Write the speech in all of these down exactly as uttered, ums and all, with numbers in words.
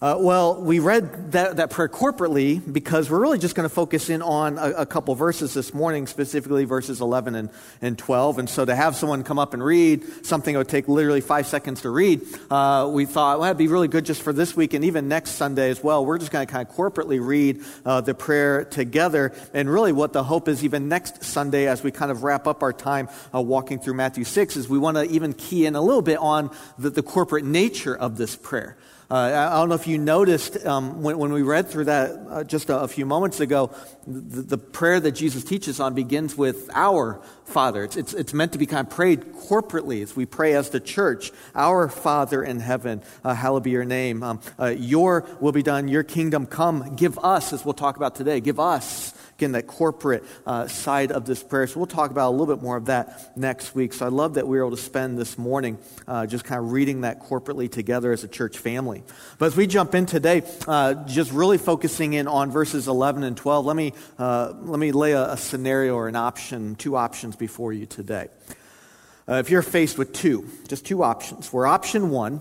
Uh, well, we read that, that prayer corporately because we're really just going to focus in on a, a couple verses this morning, specifically verses eleven and, and twelve. And so to have someone come up and read something that would take literally five seconds to read, uh, we thought, well, that'd be really good just for this week and even next Sunday as well. We're just going to kind of corporately read uh, the prayer together. And really what the hope is even next Sunday as we kind of wrap up our time uh, walking through Matthew six is we want to even key in a little bit on the, the corporate nature of this prayer. Uh, I don't know if you noticed um, when, when we read through that uh, just a, a few moments ago, the, the prayer that Jesus teaches on begins with our Father. It's, it's, it's meant to be kind of prayed corporately as we pray as the church. Our Father in heaven, uh, hallowed be your name. Um, uh, your will be done, your kingdom come. Give us, as we'll talk about today, give us. Again, that corporate uh, side of this prayer. So we'll talk about a little bit more of that next week. So I love that we were able to spend this morning uh, just kind of reading that corporately together as a church family. But as we jump in today, uh, just really focusing in on verses eleven and twelve, let me uh, let me lay a, a scenario or an option, two options before you today. Uh, if you're faced with two, just two options, where option one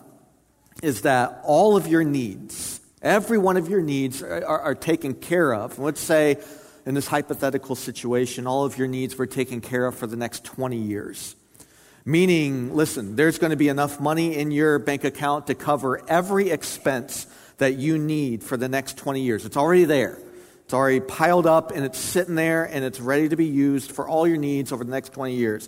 is that all of your needs, every one of your needs are, are, are taken care of. Let's say, in this hypothetical situation, all of your needs were taken care of for the next twenty years. Meaning, listen, there's going to be enough money in your bank account to cover every expense that you need for the next twenty years. It's already there. It's already piled up and it's sitting there and it's ready to be used for all your needs over the next twenty years.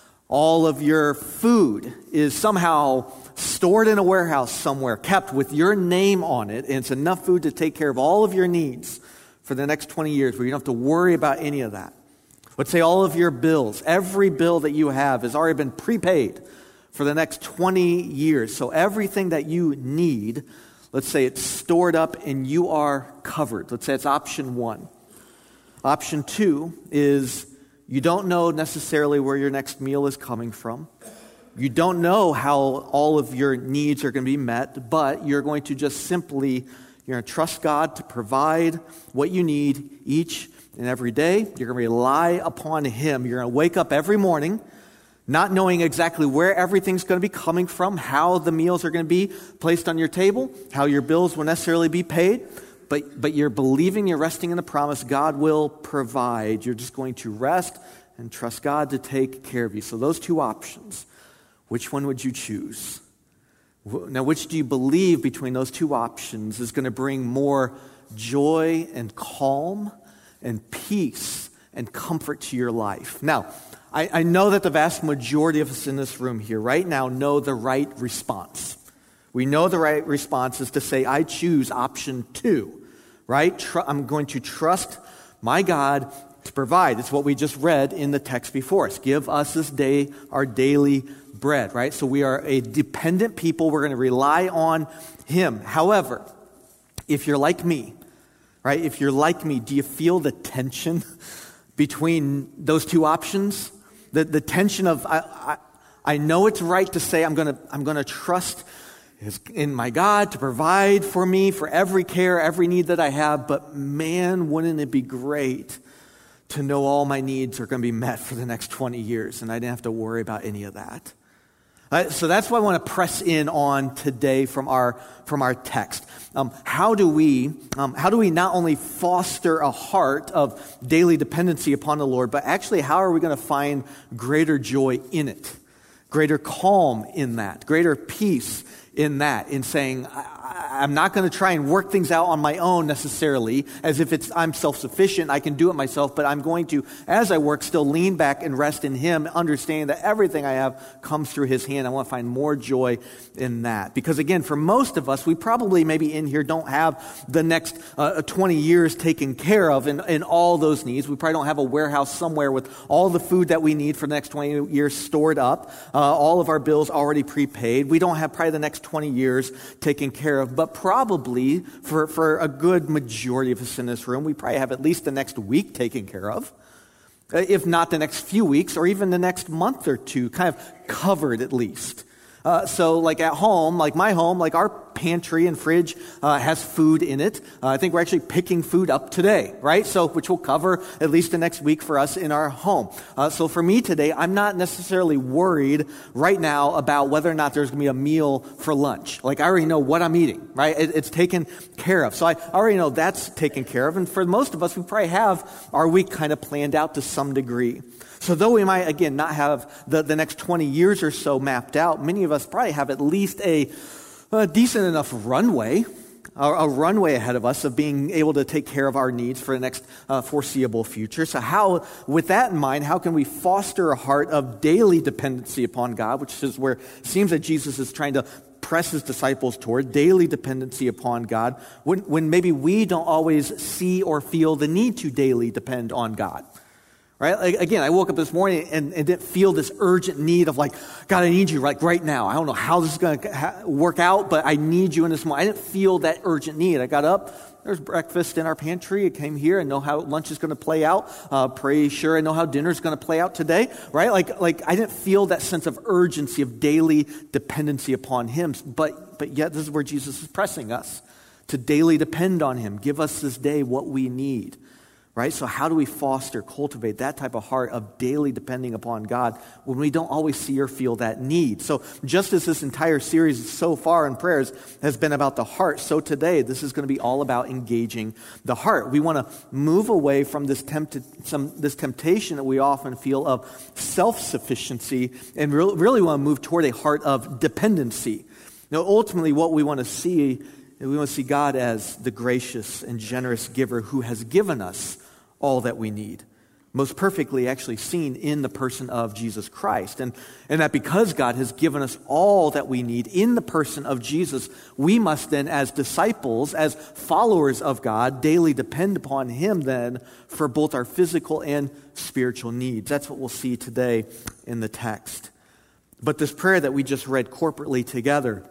All of your food is somehow stored in a warehouse somewhere, kept with your name on it, and it's enough food to take care of all of your needs for the next twenty years, where you don't have to worry about any of that. Let's say all of your bills, every bill that you have has already been prepaid for the next twenty years. So everything that you need, let's say it's stored up and you are covered. Let's say it's option one. Option two is you don't know necessarily where your next meal is coming from. You don't know how all of your needs are going to be met, but you're going to just simply You're going to trust God to provide what you need each and every day. You're going to rely upon Him. You're going to wake up every morning not knowing exactly where everything's going to be coming from, how the meals are going to be placed on your table, how your bills will necessarily be paid, but, but you're believing, you're resting in the promise God will provide. You're just going to rest and trust God to take care of you. So those two options, which one would you choose? Now, which do you believe between those two options is going to bring more joy and calm and peace and comfort to your life? Now, I, I know that the vast majority of us in this room here right now know the right response. We know the right response is to say, I choose option two, right? Tr- I'm going to trust my God to provide. It's what we just read in the text before us. Give us this day our daily bread, right? So we are a dependent people. We're going to rely on Him. However, if you're like me, right? If you're like me, do you feel the tension between those two options? The the tension of I I, I know it's right to say I'm going to I'm going to trust in my God to provide for me for every care, every need that I have, but man, wouldn't it be great to know all my needs are going to be met for the next twenty years and I didn't have to worry about any of that. Uh, so that's what I want to press in on today from our from our text. Um, how do we um, how do we not only foster a heart of daily dependency upon the Lord, but actually how are we going to find greater joy in it, greater calm in that, greater peace in that, in saying, I, I'm not going to try and work things out on my own necessarily, as if it's I'm self-sufficient, I can do it myself, but I'm going to, as I work, still lean back and rest in Him, understanding that everything I have comes through His hand. I want to find more joy in that. Because again, for most of us, we probably maybe in here don't have the next uh, twenty years taken care of in, in all those needs. We probably don't have a warehouse somewhere with all the food that we need for the next twenty years stored up, uh, all of our bills already prepaid. We don't have probably the next twenty years taken care of, but probably for, for a good majority of us in this room, we probably have at least the next week taken care of, if not the next few weeks or even the next month or two, kind of covered at least. Uh, so like at home, like my home, like our pantry and fridge uh, has food in it. Uh, I think we're actually picking food up today, right? So, which will cover at least the next week for us in our home. Uh, so for me today, I'm not necessarily worried right now about whether or not there's going to be a meal for lunch. Like, I already know what I'm eating, right? It, it's taken care of. So I already know that's taken care of. And for most of us, we probably have our week kind of planned out to some degree. So though we might, again, not have the, the next twenty years or so mapped out, many of us probably have at least a, a decent enough runway, a, a runway ahead of us of being able to take care of our needs for the next uh, foreseeable future. So how, with that in mind, how can we foster a heart of daily dependency upon God, which is where it seems that Jesus is trying to press his disciples toward, daily dependency upon God, when, when maybe we don't always see or feel the need to daily depend on God. Right? Like, again, I woke up this morning and, and didn't feel this urgent need of like, God, I need you like right now. I don't know how this is going to ha- work out, but I need you in this moment. I didn't feel that urgent need. I got up, there's breakfast in our pantry. I came here and know how lunch is going to play out. Uh, pretty sure I know how dinner is going to play out today. Right? Like, like I didn't feel that sense of urgency of daily dependency upon him. But, but yet this is where Jesus is pressing us to daily depend on him. Give us this day what we need. Right? So how do we foster, cultivate that type of heart of daily depending upon God when we don't always see or feel that need? So just as this entire series so far in prayers has been about the heart, so today this is going to be all about engaging the heart. We want to move away from this tempted, some this temptation that we often feel of self-sufficiency and re- really want to move toward a heart of dependency. Now, ultimately, what we want to see, we want to see God as the gracious and generous giver who has given us all that we need, most perfectly actually seen in the person of Jesus Christ. And, and that because God has given us all that we need in the person of Jesus, we must then, as disciples, as followers of God, daily depend upon him then for both our physical and spiritual needs. That's what we'll see today in the text. But this prayer that we just read corporately together,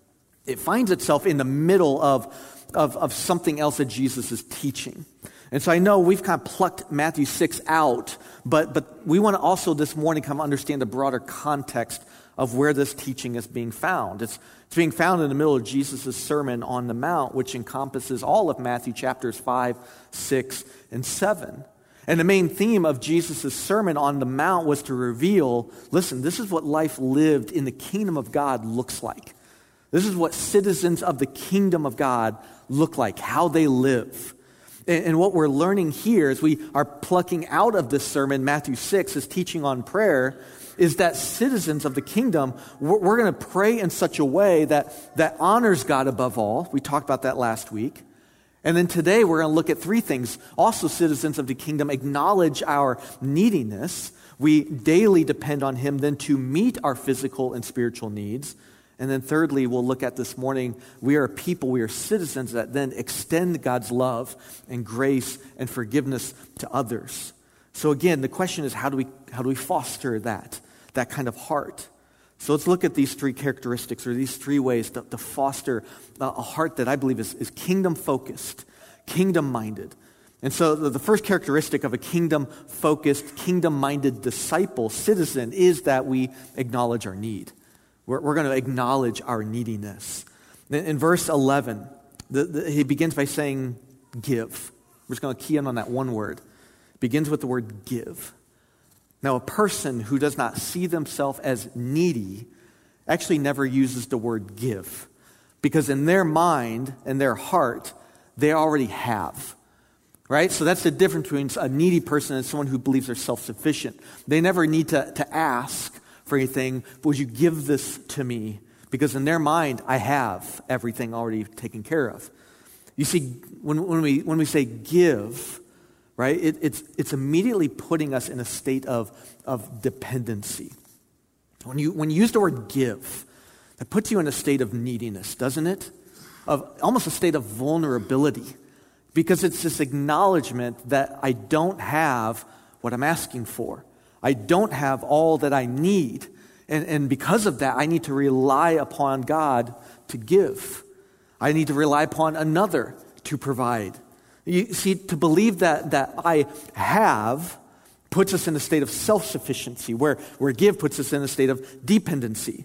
it finds itself in the middle of, of, of something else that Jesus is teaching. And so I know we've kind of plucked Matthew six out, but, but we want to also this morning kind of understand the broader context of where this teaching is being found. It's, it's being found in the middle of Jesus' Sermon on the Mount, which encompasses all of Matthew chapters five, six, and seven. And the main theme of Jesus' Sermon on the Mount was to reveal, listen, this is what life lived in the kingdom of God looks like. This is what citizens of the kingdom of God look like, how they live. And, and what we're learning here as we are plucking out of this sermon, Matthew six, is teaching on prayer, is that citizens of the kingdom, we're, we're going to pray in such a way that, that honors God above all. We talked about that last week. And then today we're going to look at three things. Also, citizens of the kingdom acknowledge our neediness. We daily depend on him then to meet our physical and spiritual needs. And then thirdly, we'll look at this morning, we are a people, we are citizens that then extend God's love and grace and forgiveness to others. So again, the question is, how do we how do we foster that, that kind of heart? So let's look at these three characteristics or these three ways to, to foster a heart that I believe is, is kingdom-focused, kingdom-minded. And so the, the first characteristic of a kingdom-focused, kingdom-minded disciple, citizen, is that we acknowledge our need. We're, we're going to acknowledge our neediness. In, in verse eleven, the, the, he begins by saying, give. We're just going to key in on that one word. It begins with the word give. Now, a person who does not see themselves as needy actually never uses the word give, because in their mind and their heart, they already have. Right? So that's the difference between a needy person and someone who believes they're self-sufficient. They never need to, to ask for anything, but would you give this to me? Because in their mind, I have everything already taken care of. You see, when, when we when we say give, right, it, it's it's immediately putting us in a state of, of dependency. When you when you use the word give, that puts you in a state of neediness, doesn't it? Of almost a state of vulnerability. Because it's this acknowledgement that I don't have what I'm asking for. I don't have all that I need. And, and because of that, I need to rely upon God to give. I need to rely upon another to provide. You see, to believe that, that I have puts us in a state of self-sufficiency, where, where give puts us in a state of dependency.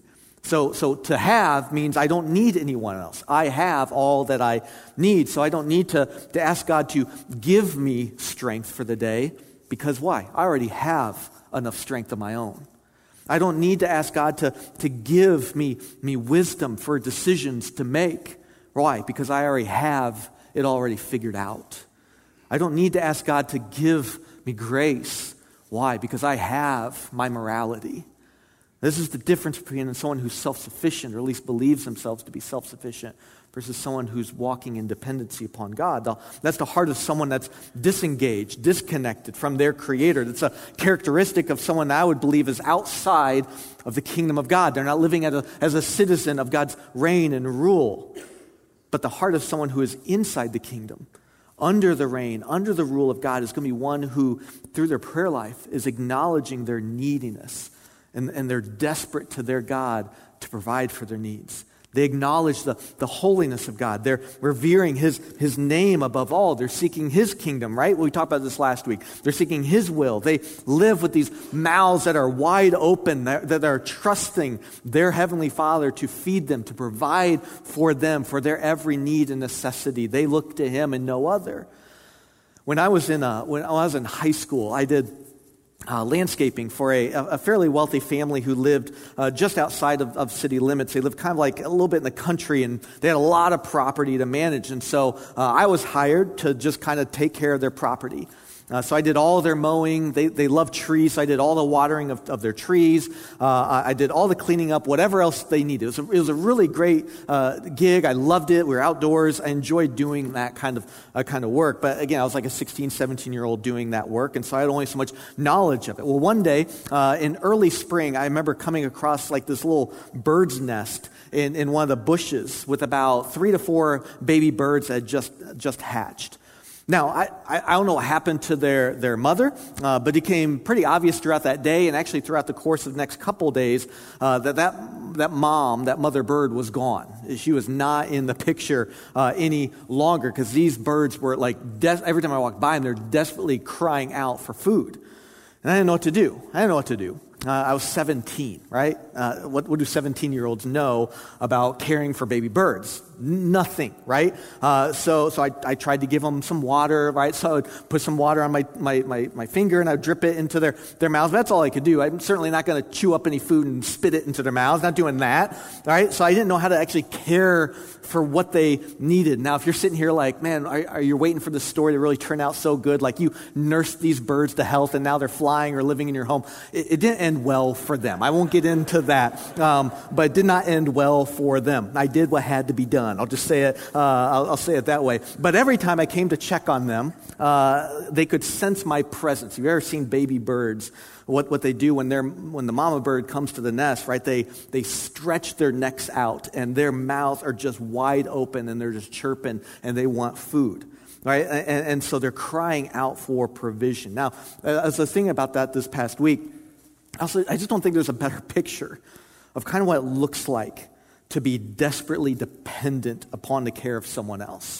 So, so to have means I don't need anyone else. I have all that I need. So I don't need to, to ask God to give me strength for the day, because why? I already have enough strength of my own. I don't need to ask God to, to give me, me wisdom for decisions to make. Why? Because I already have it already figured out. I don't need to ask God to give me grace. Why? Because I have my morality. This is the difference between someone who's self-sufficient, or at least believes themselves to be self-sufficient, versus someone who's walking in dependency upon God. That's the heart of someone that's disengaged, disconnected from their Creator. That's a characteristic of someone that I would believe is outside of the kingdom of God. They're not living as a, as a citizen of God's reign and rule. But the heart of someone who is inside the kingdom, under the reign, under the rule of God, is going to be one who, through their prayer life, is acknowledging their neediness. And, and they're desperate to their God to provide for their needs. They acknowledge the, the holiness of God. They're revering his, his name above all. They're seeking His kingdom, right? We talked about this last week. They're seeking His will. They live with these mouths that are wide open, that, that are trusting their Heavenly Father to feed them, to provide for them, for their every need and necessity. They look to Him and no other. When I was in, a, when I was in high school, I did Uh, landscaping for a, a fairly wealthy family who lived uh, just outside of, of city limits. They lived kind of like a little bit in the country, and they had a lot of property to manage. And so uh, I was hired to just kind of take care of their property. Uh, so I did all of their mowing. They they love trees, so I did all the watering of, of their trees. Uh, I did all the cleaning up, whatever else they needed. It was a, it was a really great uh, gig. I loved it. We were outdoors. I enjoyed doing that kind of uh, kind of work. But again, I was like a sixteen, seventeen-year-old doing that work, and so I had only so much knowledge of it. Well, one day uh, in early spring, I remember coming across like this little bird's nest in, in one of the bushes with about three to four baby birds that had just just hatched. Now, I, I don't know what happened to their, their mother, uh, but it became pretty obvious throughout that day, and actually throughout the course of the next couple of days, uh, that, that that mom, that mother bird, was gone. She was not in the picture uh, any longer, because these birds were like, des- every time I walked by them, they're desperately crying out for food. And I didn't know what to do. I didn't know what to do. Uh, I was seventeen, right? Uh, what, what do seventeen-year-olds know about caring for baby birds? Nothing, right? Uh, so so I, I tried to give them some water, right? So I would put some water on my, my, my, my finger, and I would drip it into their, their mouths. That's all I could do. I'm certainly not going to chew up any food and spit it into their mouths. Not doing that, right? So I didn't know how to actually care for what they needed. Now, if you're sitting here like, man, are, are you waiting for the story to really turn out so good? Like you nursed these birds to health, and now they're flying or living in your home. It, it didn't end well for them. I won't get into that, um, but it did not end well for them. I did what had to be done. I'll just say it. Uh, I'll, I'll say it that way. But every time I came to check on them, uh, they could sense my presence. Have you ever seen baby birds? What what they do when they're when the mama bird comes to the nest, right? They they stretch their necks out, and their mouths are just wide open, and they're just chirping, and they want food. Right, and, and so they're crying out for provision. Now, as I was thinking about that this past week, also, I just don't think there's a better picture of kind of what it looks like to be desperately dependent upon the care of someone else.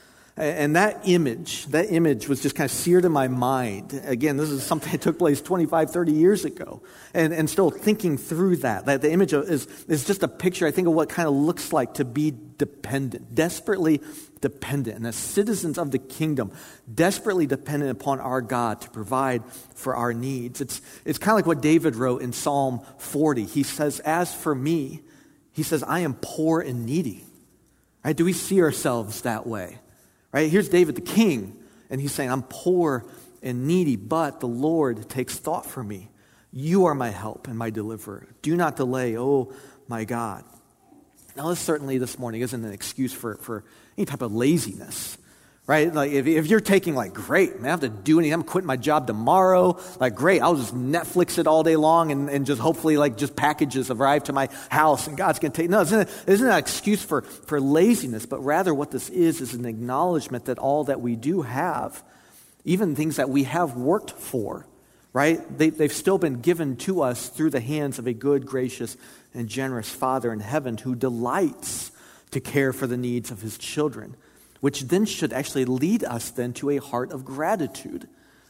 And that image, that image was just kind of seared in my mind. Again, this is something that took place twenty-five, thirty years ago. And, and still thinking through that, that the image is, is just a picture, I think, of what kind of looks like to be dependent, desperately dependent. And as citizens of the kingdom, desperately dependent upon our God to provide for our needs. It's, it's kind of like what David wrote in Psalm forty. He says, as for me, he says, I am poor and needy. Right? Do we see ourselves that way? Right? Here's David the king, and he's saying, I'm poor and needy, but the Lord takes thought for me. You are my help and my deliverer. Do not delay, oh my God. Now, this certainly this morning isn't an excuse for, for any type of laziness, right? Like if, if you're taking like, great, man, I have to do anything. I'm quitting my job tomorrow. Like, great, I'll just Netflix it all day long and, and just hopefully like just packages arrive to my house and God's going to take. No, it's not, it's not an excuse for, for laziness, but rather what this is is an acknowledgement that all that we do have, even things that we have worked for, right? They, they've still been given to us through the hands of a good, gracious, and generous Father in heaven who delights to care for the needs of his children, which then should actually lead us then to a heart of gratitude,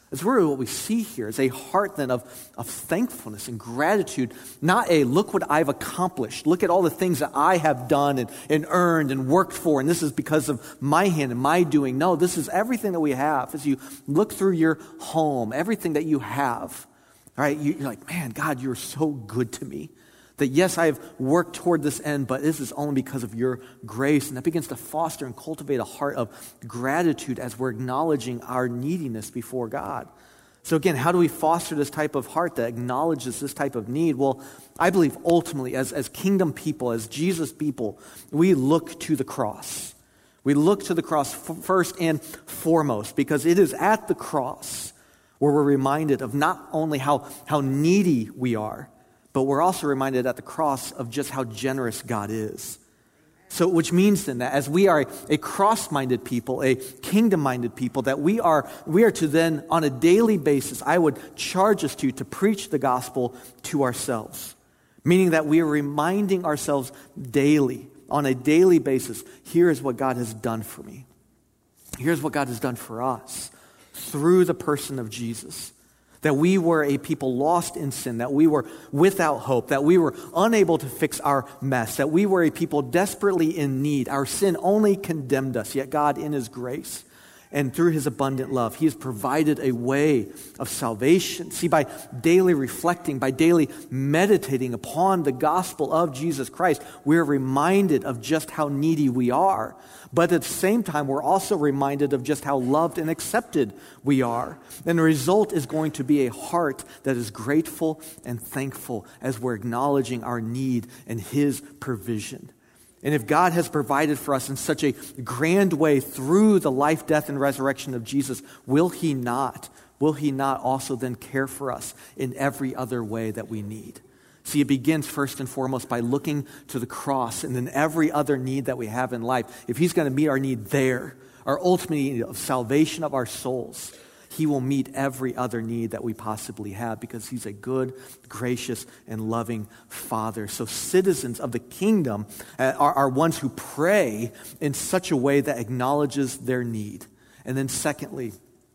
It's really what we see here is a heart then of, of thankfulness and gratitude, not a look what I've accomplished. Look at all the things that I have done and, and earned and worked for, and this is because of my hand and my doing. No, this is everything that we have. As you look through your home, everything that you have, all right, you, you're like, man, God, you're so good to me. That yes, I have worked toward this end, but this is only because of your grace. And that begins to foster and cultivate a heart of gratitude as we're acknowledging our neediness before God. So again, how do we foster this type of heart that acknowledges this type of need? Well, I believe ultimately as, as kingdom people, as Jesus people, we look to the cross. We look to the cross f- first and foremost because it is at the cross where we're reminded of not only how, how needy we are, but we're also reminded at the cross of just how generous God is. So, which means then that as we are a, a cross-minded people, a kingdom-minded people, that we are we are to then, on a daily basis, I would charge us to, to preach the gospel to ourselves. Meaning that we are reminding ourselves daily, on a daily basis, here is what God has done for me. Here's what God has done for us through the person of Jesus. That we were a people lost in sin, that we were without hope, that we were unable to fix our mess, that we were a people desperately in need. Our sin only condemned us, yet God in his grace and through his abundant love, he has provided a way of salvation. See, by daily reflecting, by daily meditating upon the gospel of Jesus Christ, we're reminded of just how needy we are. But at the same time, we're also reminded of just how loved and accepted we are. And the result is going to be a heart that is grateful and thankful as we're acknowledging our need and his provision. And if God has provided for us in such a grand way through the life, death, and resurrection of Jesus, will he not, will he not also then care for us in every other way that we need? See, it begins first and foremost by looking to the cross and then every other need that we have in life. If he's going to meet our need there, our ultimate need of salvation of our souls, he will meet every other need that we possibly have because he's a good, gracious, and loving Father. So citizens of the kingdom uh, are, are ones who pray in such a way that acknowledges their need. And then secondly,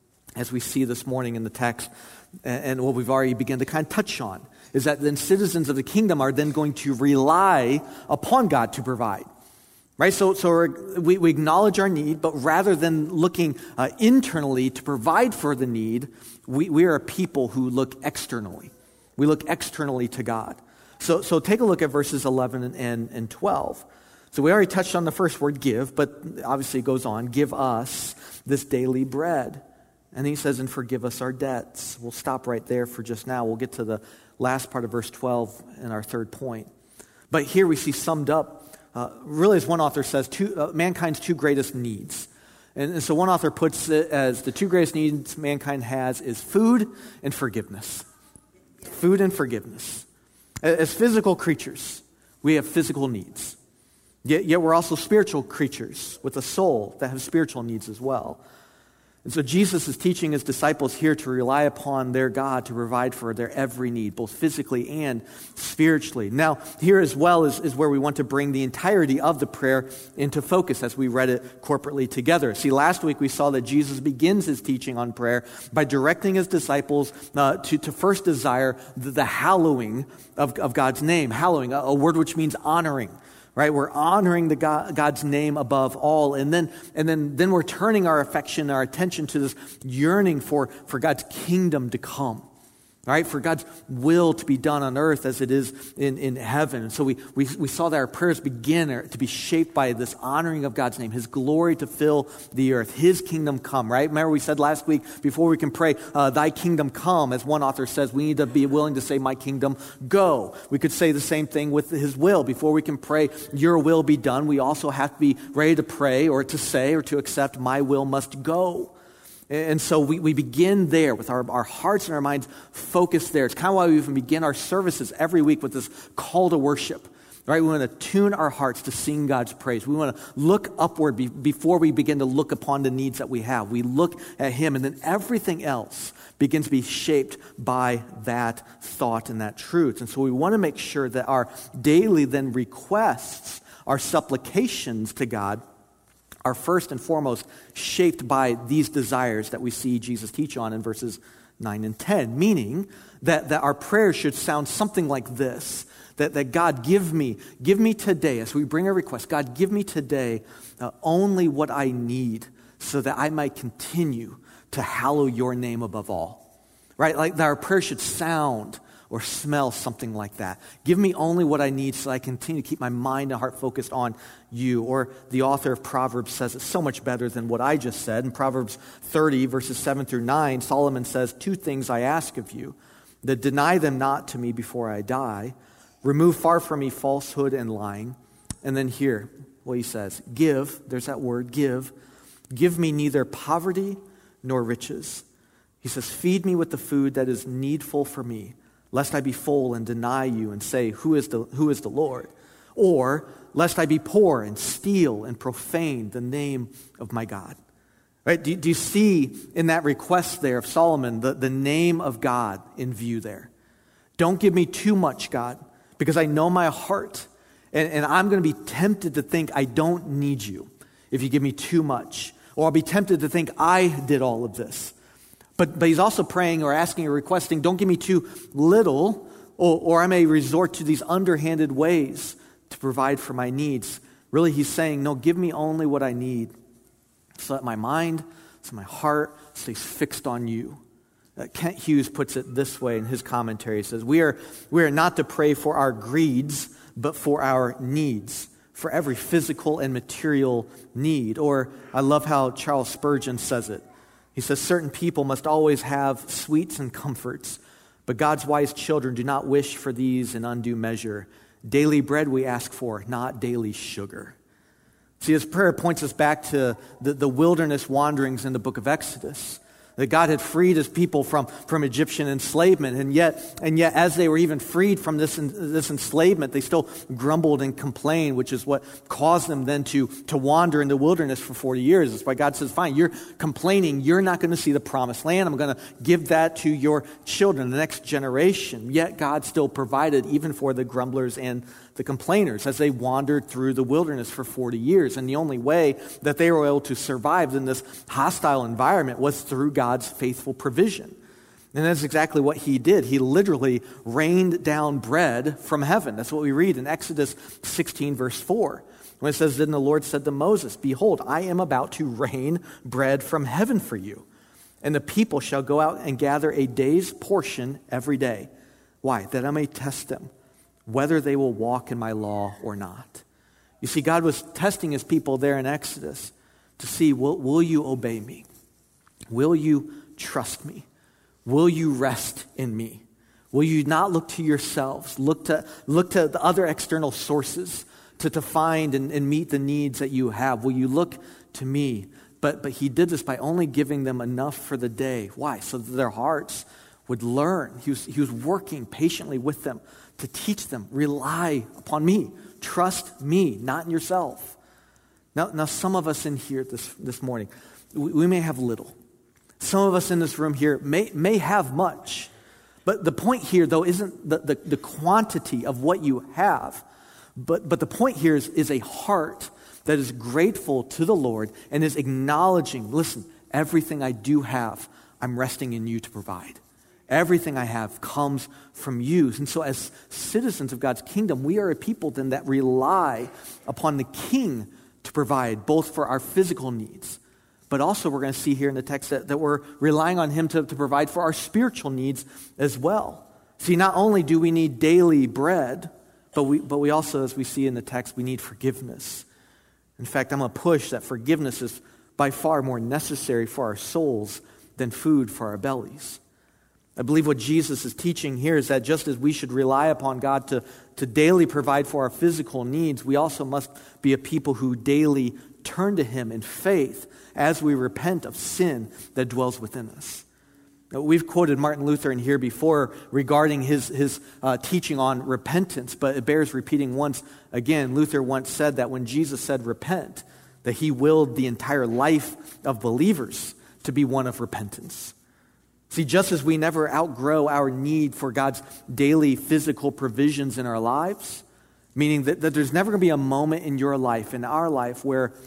as we see this morning in the text, and, and what we've already begun to kind of touch on, is that then citizens of the kingdom are then going to rely upon God to provide. Right, so so we, we acknowledge our need, but rather than looking uh, internally to provide for the need, we, we are a people who look externally. We look externally to God. So so take a look at verses eleven and, and twelve. So we already touched on the first word, give, but obviously it goes on, give us this daily bread. And he says, and forgive us our debts. We'll stop right there for just now. We'll get to the last part of verse twelve in our third point. But here we see summed up, Uh, really, as one author says, two, uh, mankind's two greatest needs. And, and so one author puts it as the two greatest needs mankind has is food and forgiveness. Food and forgiveness. As physical creatures, we have physical needs. Yet, yet we're also spiritual creatures with a soul that have spiritual needs as well. And so Jesus is teaching his disciples here to rely upon their God to provide for their every need, both physically and spiritually. Now, here as well is, is where we want to bring the entirety of the prayer into focus as we read it corporately together. See, last week we saw that Jesus begins his teaching on prayer by directing his disciples uh, to, to first desire the, the hallowing of, of God's name. Hallowing, a, a word which means honoring. Right, we're honoring the God, God's name above all, and then and then then we're turning our affection, our attention to this yearning for, for God's kingdom to come. Right, for God's will to be done on earth as it is in, in heaven. And so we, we we saw that our prayers begin to be shaped by this honoring of God's name, his glory to fill the earth, his kingdom come, right? Remember we said last week, before we can pray, uh, thy kingdom come, as one author says, we need to be willing to say, my kingdom go. We could say the same thing with his will. Before we can pray, your will be done, we also have to be ready to pray or to say or to accept, my will must go. And so we, we begin there with our, our hearts and our minds focused there. It's kind of why we even begin our services every week with this call to worship. Right? We want to tune our hearts to sing God's praise. We want to look upward be, before we begin to look upon the needs that we have. We look at him, and then everything else begins to be shaped by that thought and that truth. And so we want to make sure that our daily then requests, our supplications to God, are first and foremost shaped by these desires that we see Jesus teach on in verses nine and ten, meaning that, that our prayers should sound something like this, that, that God, give me, give me today, as we bring a request, God, give me today uh, only what I need so that I might continue to hallow your name above all, right? Like that our prayer should sound or smell something like that. Give me only what I need so I continue to keep my mind and heart focused on you. Or the author of Proverbs says it so much better than what I just said. In Proverbs thirty, verses seven through nine, Solomon says, two things I ask of you, that deny them not to me before I die. Remove far from me falsehood and lying. And then here, what he says, give, there's that word, give. Give me neither poverty nor riches. He says, feed me with the food that is needful for me, lest I be full and deny you and say, who is the, who is the Lord? Or lest I be poor and steal and profane the name of my God. Right? Do, do you see in that request there of Solomon the, the name of God in view there? Don't give me too much, God, because I know my heart, and, and I'm going to be tempted to think I don't need you if you give me too much. Or I'll be tempted to think I did all of this. But, but he's also praying or asking or requesting, don't give me too little, or, or I may resort to these underhanded ways to provide for my needs. Really, he's saying, no, give me only what I need so that my mind, so my heart stays fixed on you. Uh, Kent Hughes puts it this way in his commentary. He says, we are, we are not to pray for our greeds, but for our needs, for every physical and material need. Or I love how Charles Spurgeon says it. He says, certain people must always have sweets and comforts, but God's wise children do not wish for these in undue measure. Daily bread we ask for, not daily sugar. See, his prayer points us back to the, the wilderness wanderings in the book of Exodus. That God had freed his people from, from Egyptian enslavement, and yet, and yet, as they were even freed from this, this enslavement, they still grumbled and complained, which is what caused them then to, to wander in the wilderness for forty years. That's why God says, fine, you're complaining, you're not going to see the promised land. I'm going to give that to your children, the next generation. Yet God still provided even for the grumblers and the complainers as they wandered through the wilderness for forty years. And the only way that they were able to survive in this hostile environment was through God's faithful provision. And that's exactly what he did. He literally rained down bread from heaven. That's what we read in Exodus sixteen, verse four. When it says, then the Lord said to Moses, behold, I am about to rain bread from heaven for you, and the people shall go out and gather a day's portion every day. Why? That I may test them, whether they will walk in my law or not. You see, God was testing his people there in Exodus to see, will, will you obey me? Will you trust me? Will you rest in me? Will you not look to yourselves, look to, look to the other external sources to, to find and, and meet the needs that you have? Will you look to me? But, but he did this by only giving them enough for the day. Why? So that their hearts would learn. He was, he was working patiently with them to teach them, rely upon me, trust me, not in yourself. Now, now some of us in here this, this morning, we, we may have little. Some of us in this room here may, may have much. But the point here, though, isn't the, the, the quantity of what you have. But, but the point here is, is a heart that is grateful to the Lord and is acknowledging, listen, everything I do have, I'm resting in you to provide. Everything I have comes from you. And so as citizens of God's kingdom, we are a people then that rely upon the King to provide both for our physical needs, but also we're going to see here in the text that, that we're relying on him to, to provide for our spiritual needs as well. See, not only do we need daily bread, but we, but we also, as we see in the text, we need forgiveness. In fact, I'm going to push that forgiveness is by far more necessary for our souls than food for our bellies. I believe what Jesus is teaching here is that just as we should rely upon God to, to daily provide for our physical needs, we also must be a people who daily turn to him in faith as we repent of sin that dwells within us. Now, we've quoted Martin Luther in here before regarding his, his uh, teaching on repentance, but it bears repeating once again. Luther once said that when Jesus said repent, that he willed the entire life of believers to be one of repentance. See, just as we never outgrow our need for God's daily physical provisions in our lives, meaning that, that there's never going to be a moment in your life, in our life, where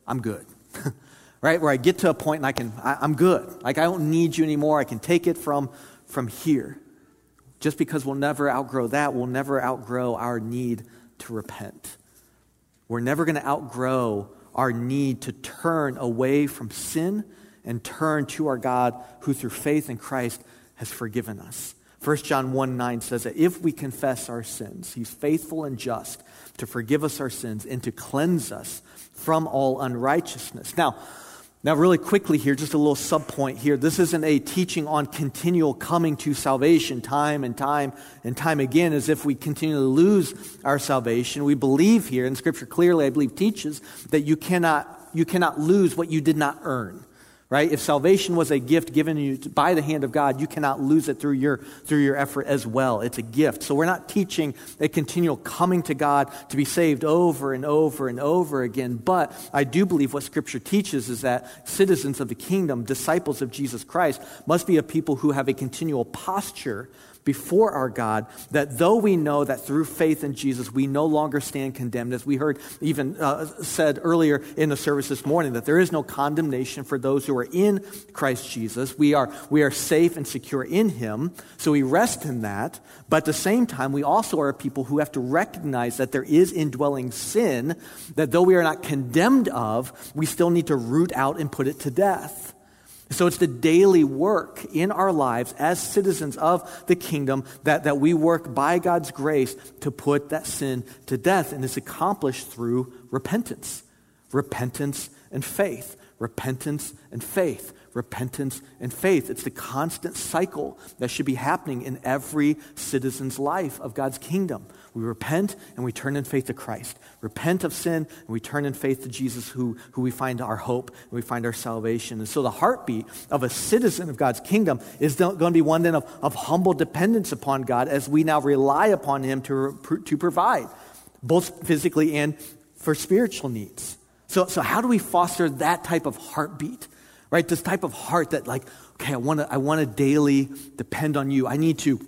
I'm good. Right? Where I get to a point and I can, I, I'm good. Like I don't need you anymore. I can take it from, from here. Just because we'll never outgrow that, we'll never outgrow our need to repent. We're never going to outgrow our need to turn away from sin and turn to our God who through faith in Christ has forgiven us. First John one nine says that if we confess our sins, he's faithful and just to forgive us our sins and to cleanse us from all unrighteousness. Now, now really quickly here, just a little sub-point here. This isn't a teaching on continual coming to salvation time and time and time again as if we continue to lose our salvation. We believe here, and Scripture clearly, I believe, teaches that you cannot, you cannot lose what you did not earn. Right? If salvation was a gift given you by the hand of God, you cannot lose it through your through your effort as well. It's a gift. So we're not teaching a continual coming to God to be saved over and over and over again. But I do believe what Scripture teaches is that citizens of the kingdom, disciples of Jesus Christ, must be a people who have a continual posture before our God, that though we know that through faith in Jesus, we no longer stand condemned, as we heard even uh, said earlier in the service this morning, that there is no condemnation for those who are in Christ Jesus. We are, we are safe and secure in him, so we rest in that. But at the same time, we also are a people who have to recognize that there is indwelling sin, that though we are not condemned of, we still need to root out and put it to death. So it's the daily work in our lives as citizens of the kingdom that, that we work by God's grace to put that sin to death. And it's accomplished through repentance. Repentance and faith. Repentance and faith. Repentance and faith. It's the constant cycle that should be happening in every citizen's life of God's kingdom. We repent and we turn in faith to Christ. Repent of sin and we turn in faith to Jesus, who, who we find our hope and we find our salvation. And so the heartbeat of a citizen of God's kingdom is going to be one then of, of humble dependence upon God as we now rely upon him to, to provide, both physically and for spiritual needs. So, so how do we foster that type of heartbeat? Right, this type of heart that like, okay, I want to I want to daily depend on you. I need to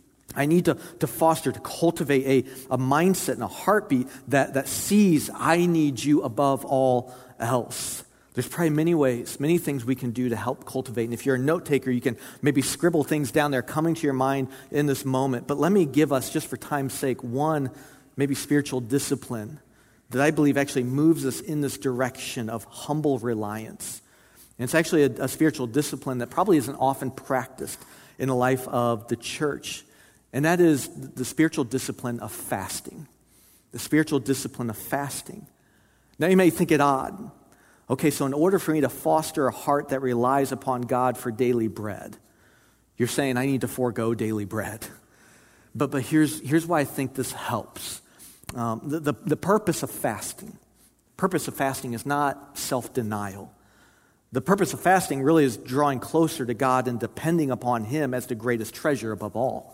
I need to, to foster, to cultivate a, a mindset and a heartbeat that, that sees I need you above all else. There's probably many ways, many things we can do to help cultivate. And if you're a note taker, you can maybe scribble things down there coming to your mind in this moment. But let me give us, just for time's sake, one maybe spiritual discipline that I believe actually moves us in this direction of humble reliance. And it's actually a, a spiritual discipline that probably isn't often practiced in the life of the church. And that is the spiritual discipline of fasting. The spiritual discipline of fasting. Now you may think it odd. Okay, so in order for me to foster a heart that relies upon God for daily bread, you're saying I need to forego daily bread. But but here's, here's why I think this helps. Um, the, the, the purpose of fasting, purpose of fasting is not self-denial. The purpose of fasting really is drawing closer to God and depending upon him as the greatest treasure above all.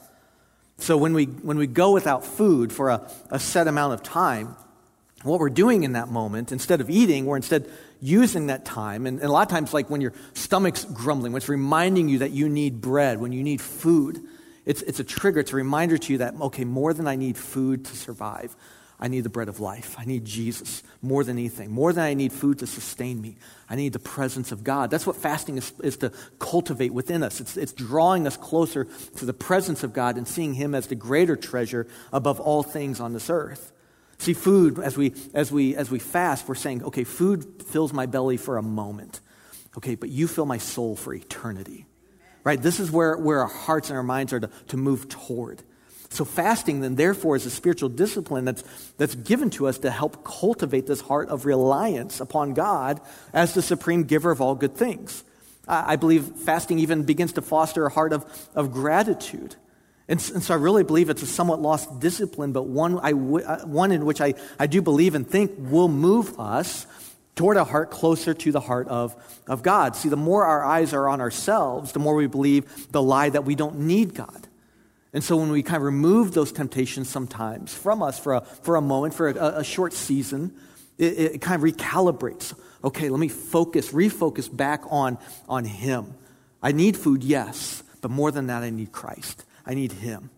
So when we when we go without food for a, a set amount of time, what we're doing in that moment, instead of eating, we're instead using that time. And, and a lot of times, like when your stomach's grumbling, when it's reminding you that you need bread, when you need food, it's, it's a trigger, it's a reminder to you that, okay, more than I need food to survive, I need the bread of life. I need Jesus more than anything. More than I need food to sustain me. I need the presence of God. That's what fasting is, is to cultivate within us. It's, it's drawing us closer to the presence of God and seeing him as the greater treasure above all things on this earth. See, food, as we as we as we fast, we're saying, okay, food fills my belly for a moment. Okay, but you fill my soul for eternity. Right? This is where, where our hearts and our minds are to, to move toward. So fasting then therefore is a spiritual discipline that's that's given to us to help cultivate this heart of reliance upon God as the supreme giver of all good things. I, I believe fasting even begins to foster a heart of, of gratitude. And, and so I really believe it's a somewhat lost discipline, but one I w- one in which I, I do believe and think will move us toward a heart closer to the heart of, of God. See, the more our eyes are on ourselves, the more we believe the lie that we don't need God. And so when we kind of remove those temptations sometimes from us for a, for a moment, for a, a short season, it, it kind of recalibrates. Okay, let me focus, refocus back on, on him. I need food, yes, but more than that, I need Christ. I need him.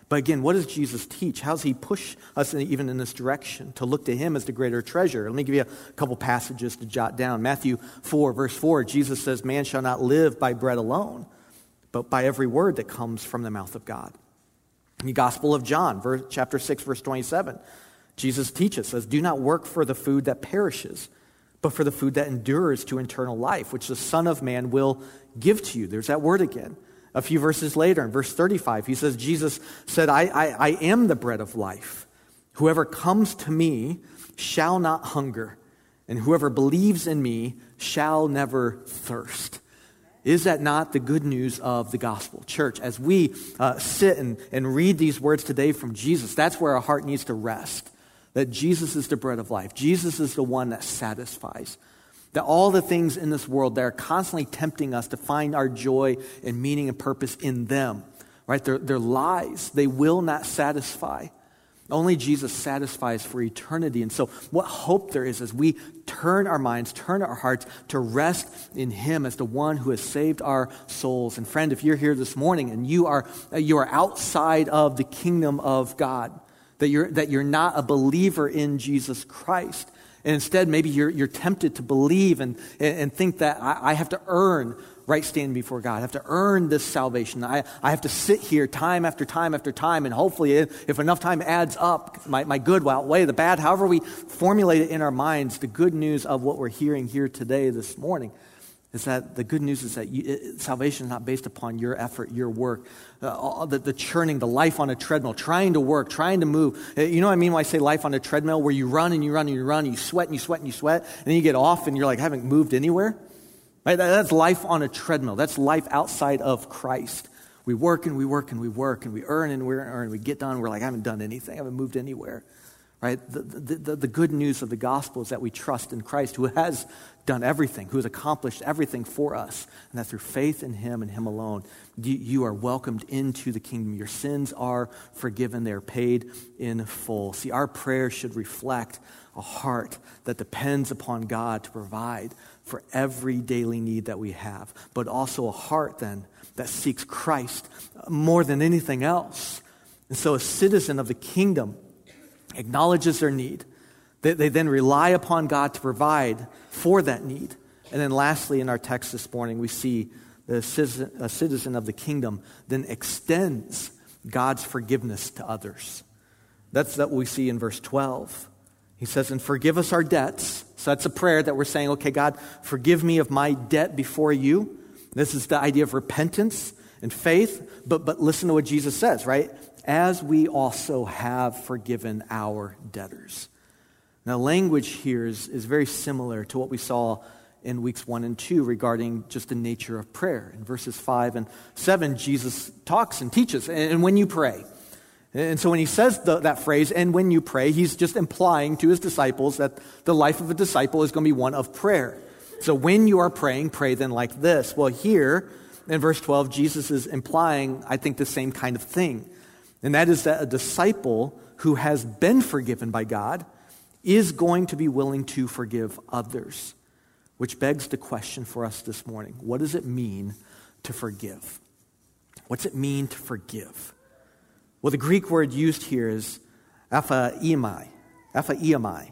But again, what does Jesus teach? How does he push us in, even in this direction to look to him as the greater treasure? Let me give you a couple passages to jot down. Matthew four, verse four, Jesus says, man shall not live by bread alone, but by every word that comes from the mouth of God. In the Gospel of John, verse, chapter six, verse twenty-seven, Jesus teaches, says, do not work for the food that perishes, but for the food that endures to eternal life, which the Son of Man will give to you. There's that word again. A few verses later, in verse thirty-five, he says, Jesus said, I, I, I am the bread of life. Whoever comes to me shall not hunger, and whoever believes in me shall never thirst. Is that not the good news of the gospel? Church, as we uh, sit and, and read these words today from Jesus, that's where our heart needs to rest. That Jesus is the bread of life. Jesus is the one that satisfies. That all the things in this world that are constantly tempting us to find our joy and meaning and purpose in them, right? They're, they're lies. They will not satisfy. Only Jesus satisfies for eternity. And so what hope there is as we turn our minds, turn our hearts to rest in him as the one who has saved our souls. And friend, if you're here this morning and you are, you are outside of the kingdom of God, that you're, that you're not a believer in Jesus Christ, and instead, maybe you're, you're tempted to believe and, and, and think that I, I have to earn right standing before God. I have to earn this salvation. I, I have to sit here time after time after time, and hopefully if, if enough time adds up, my, my good will outweigh the bad. However we formulate it in our minds, the good news of what we're hearing here today, this morning, is that the good news is that you, it, salvation is not based upon your effort, your work, uh, all the, the churning, the life on a treadmill, trying to work, trying to move. You know what I mean when I say life on a treadmill, where you run and you run and you run, and you sweat and you sweat and you sweat, and then you get off and you're like, I haven't moved anywhere. Right? That, that's life on a treadmill. That's life outside of Christ. We work and we work and we work and we earn and we earn and we get done. We're like, I haven't done anything. I haven't moved anywhere. Right? The, the, the, the good news of the gospel is that we trust in Christ, who has done everything, who has accomplished everything for us, and that through faith in him and him alone, you, you are welcomed into the kingdom. Your sins are forgiven. They are paid in full. See, our prayer should reflect a heart that depends upon God to provide for every daily need that we have, but also a heart then that seeks Christ more than anything else. And so a citizen of the kingdom acknowledges their need. They, they then rely upon God to provide for that need. And then lastly, in our text this morning, we see the citizen, a citizen of the kingdom then extends God's forgiveness to others. That's what we see in verse twelve. He says, and forgive us our debts. So that's a prayer that we're saying, okay, God, forgive me of my debt before you. This is the idea of repentance and faith. But, but listen to what Jesus says, right? As we also have forgiven our debtors. Now, language here is, is very similar to what we saw in weeks one and two regarding just the nature of prayer. In verses five and seven, Jesus talks and teaches, and, and when you pray. And so when he says the, that phrase, and when you pray, he's just implying to his disciples that the life of a disciple is going to be one of prayer. So when you are praying, pray then like this. Well, here in verse twelve, Jesus is implying, I think, the same kind of thing. And that is that a disciple who has been forgiven by God is going to be willing to forgive others. Which begs the question for us this morning. What does it mean to forgive? What's it mean to forgive? Well, the Greek word used here is aphaemai. Aphaemai.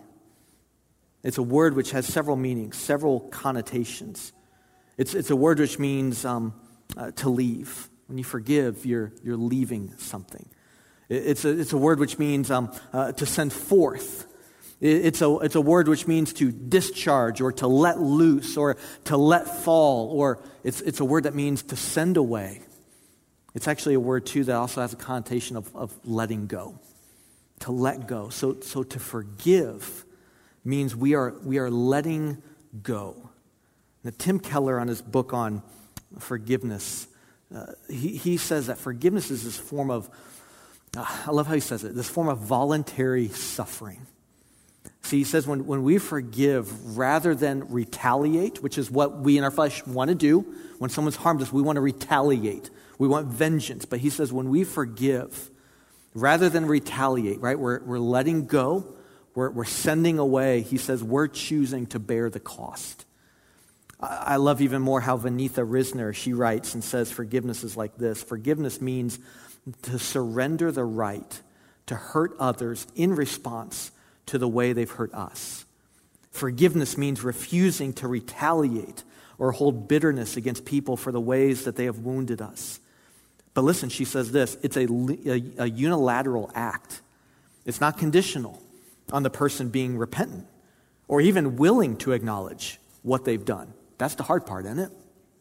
It's a word which has several meanings, several connotations. It's, it's a word which means um, uh, to leave. When you forgive, you're, you're leaving something. It, it's, a, it's a word which means um, uh, to send forth. It, it's, a, it's a word which means to discharge or to let loose or to let fall. Or it's, it's a word that means to send away. It's actually a word, too, that also has a connotation of, of letting go. To let go. So, so to forgive means we are, we are letting go. Now, Tim Keller, on his book on forgiveness, uh, he, he says that forgiveness is this form of, uh, I love how he says it, this form of voluntary suffering. See, he says when, when we forgive rather than retaliate, which is what we in our flesh want to do, when someone's harmed us, we want to retaliate. We want vengeance. But he says when we forgive, rather than retaliate, right, we're, we're letting go, we're, we're sending away. He says we're choosing to bear the cost. I love even more how Vanitha Risner, she writes and says forgiveness is like this. Forgiveness means to surrender the right to hurt others in response to the way they've hurt us. Forgiveness means refusing to retaliate or hold bitterness against people for the ways that they have wounded us. But listen, she says this, it's a, a, a unilateral act. It's not conditional on the person being repentant or even willing to acknowledge what they've done. That's the hard part, isn't it?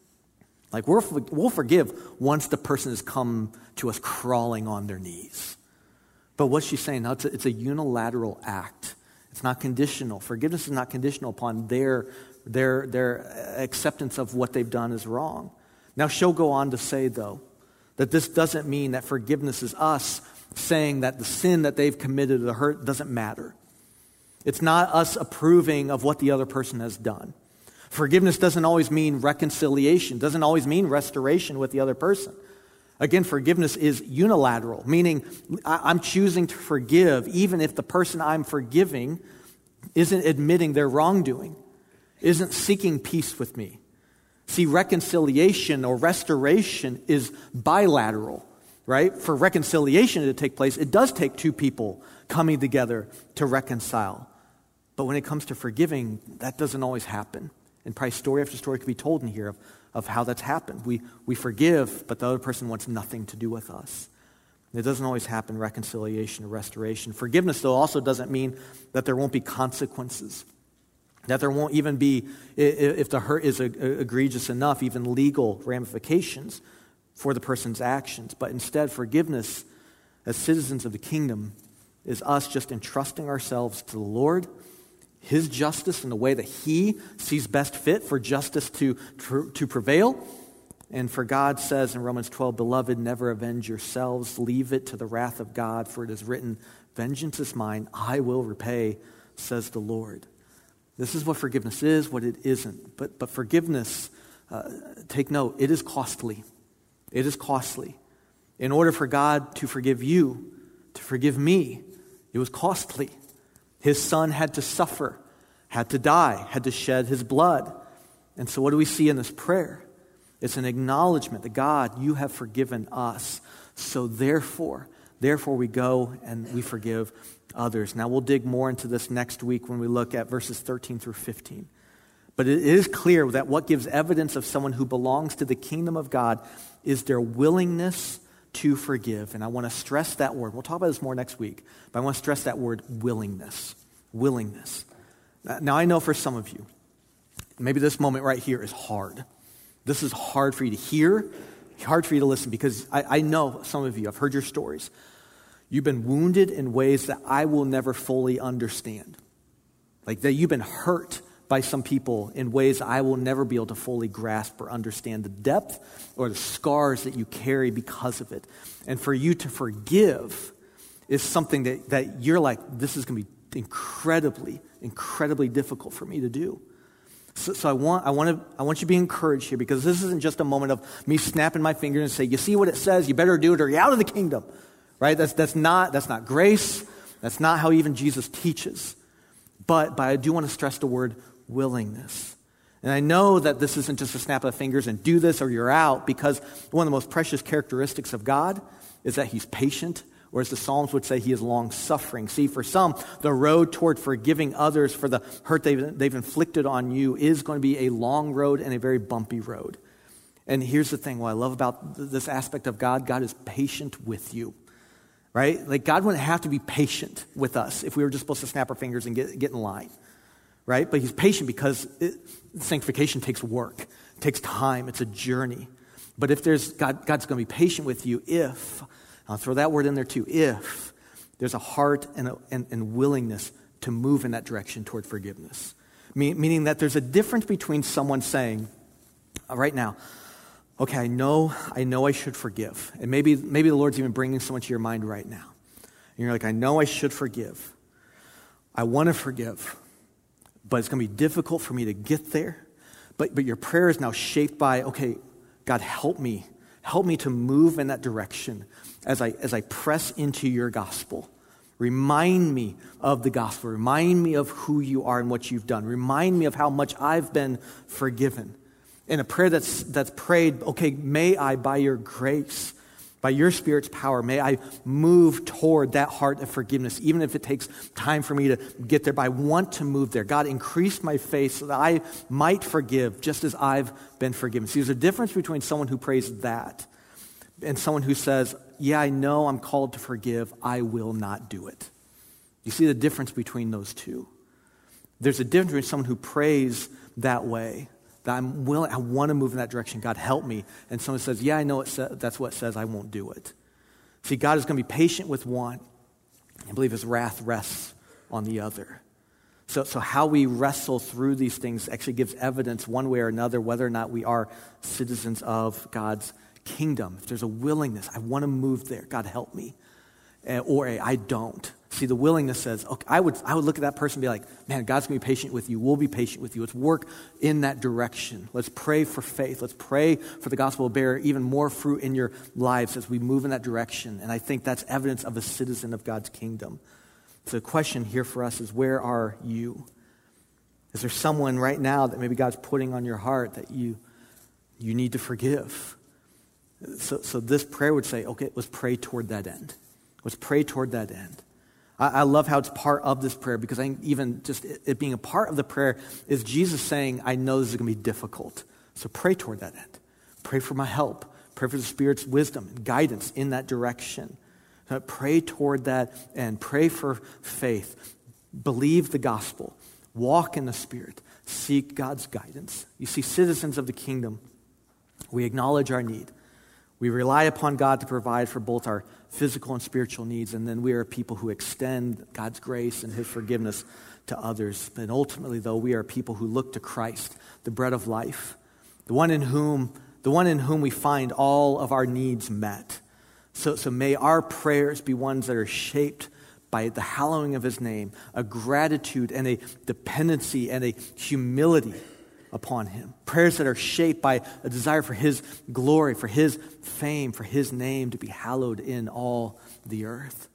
Like we're, we'll forgive once the person has come to us crawling on their knees. But what's she saying? No, it's a, it's a unilateral act. It's not conditional. Forgiveness is not conditional upon their, their, their acceptance of what they've done is wrong. Now she'll go on to say, though, that this doesn't mean that forgiveness is us saying that the sin that they've committed or the hurt doesn't matter. It's not us approving of what the other person has done. Forgiveness doesn't always mean reconciliation, doesn't always mean restoration with the other person. Again, forgiveness is unilateral, meaning I'm choosing to forgive even if the person I'm forgiving isn't admitting their wrongdoing, isn't seeking peace with me. See, reconciliation or restoration is bilateral, right? For reconciliation to take place, it does take two people coming together to reconcile. But when it comes to forgiving, that doesn't always happen. And probably story after story could be told in here of, of how that's happened. We we forgive, but the other person wants nothing to do with us. It doesn't always happen, reconciliation or restoration. Forgiveness, though, also doesn't mean that there won't be consequences. That there won't even be, if the hurt is egregious enough, even legal ramifications for the person's actions. But instead, forgiveness as citizens of the kingdom is us just entrusting ourselves to the Lord, His justice in the way that He sees best fit for justice to, to prevail. And for God says in Romans twelve, "Beloved, never avenge yourselves. Leave it to the wrath of God, for it is written, 'Vengeance is mine, I will repay,' says the Lord." This is what forgiveness is, what it isn't. But, but forgiveness, uh, take note, it is costly. It is costly. In order for God to forgive you, to forgive me, it was costly. His Son had to suffer, had to die, had to shed His blood. And so what do we see in this prayer? It's an acknowledgement that God, you have forgiven us. So therefore, therefore we go and we forgive others. Now we'll dig more into this next week when we look at verses thirteen through fifteen. But it is clear that what gives evidence of someone who belongs to the kingdom of God is their willingness to forgive. And I want to stress that word. We'll talk about this more next week. But I want to stress that word, willingness. Willingness. Now I know for some of you, maybe this moment right here is hard. This is hard for you to hear, hard for you to listen, because I, I know some of you, I've heard your stories. You've been wounded in ways that I will never fully understand. Like that you've been hurt by some people in ways I will never be able to fully grasp or understand the depth or the scars that you carry because of it. And for you to forgive is something that, that you're like, this is going to be incredibly, incredibly difficult for me to do. So, so I want I want to I want you to be encouraged here, because this isn't just a moment of me snapping my fingers and say, you see what it says, you better do it or you're out of the kingdom. Right? That's that's not that's not grace. That's not how even Jesus teaches. But but I do want to stress the word willingness. And I know that this isn't just a snap of the fingers and do this or you're out, because one of the most precious characteristics of God is that He's patient, or as the Psalms would say, He is long-suffering. See, for some, the road toward forgiving others for the hurt they've, they've inflicted on you is going to be a long road and a very bumpy road. And here's the thing, what I love about this aspect of God, God is patient with you. Right? Like God wouldn't have to be patient with us if we were just supposed to snap our fingers and get, get in line. Right? But He's patient because it, sanctification takes work. It takes time. It's a journey. But if there's, God, God's going to be patient with you if, I'll throw that word in there too, if there's a heart and, a, and, and willingness to move in that direction toward forgiveness. Me, meaning that there's a difference between someone saying, right now, okay, I know, I know I should forgive. And maybe, maybe the Lord's even bringing someone to your mind right now. And you're like, I know I should forgive. I want to forgive. But it's going to be difficult for me to get there. But, but your prayer is now shaped by, okay, God, help me. Help me to move in that direction as I, as I press into your gospel. Remind me of the gospel. Remind me of who you are and what you've done. Remind me of how much I've been forgiven. In a prayer that's that's prayed, okay, may I, by your grace, by your Spirit's power, may I move toward that heart of forgiveness, even if it takes time for me to get there, but I want to move there. God, increase my faith so that I might forgive just as I've been forgiven. See, there's a difference between someone who prays that and someone who says, yeah, I know I'm called to forgive, I will not do it. You see the difference between those two? There's a difference between someone who prays that way, that I'm willing, I want to move in that direction. God, help me. And someone says, yeah, I know it sa- that's what it says, I won't do it. See, God is going to be patient with one. I believe his wrath rests on the other. So, so how we wrestle through these things actually gives evidence one way or another whether or not we are citizens of God's kingdom. If there's a willingness, I want to move there, God, help me. Uh, or a, I don't. See, the willingness says, okay, I would I would look at that person and be like, man, God's going to be patient with you. We'll be patient with you. Let's work in that direction. Let's pray for faith. Let's pray for the gospel to bear even more fruit in your lives as we move in that direction. And I think that's evidence of a citizen of God's kingdom. So the question here for us is, where are you? Is there someone right now that maybe God's putting on your heart that you you need to forgive? So, so this prayer would say, okay, let's pray toward that end. Let's pray toward that end. I, I love how it's part of this prayer, because I think even just it, it being a part of the prayer is Jesus saying, I know this is going to be difficult. So pray toward that end. Pray for my help. Pray for the Spirit's wisdom and guidance in that direction. Uh, pray toward that end. Pray for faith. Believe the gospel. Walk in the Spirit. Seek God's guidance. You see, citizens of the kingdom, we acknowledge our need. We rely upon God to provide for both our physical and spiritual needs, and then we are people who extend God's grace and his forgiveness to others. And ultimately, though, we are people who look to Christ, the bread of life, the one in whom, the one in whom we find all of our needs met. So, so may our prayers be ones that are shaped by the hallowing of his name, a gratitude and a dependency and a humility upon him. Prayers that are shaped by a desire for his glory, for his fame, for his name to be hallowed in all the earth.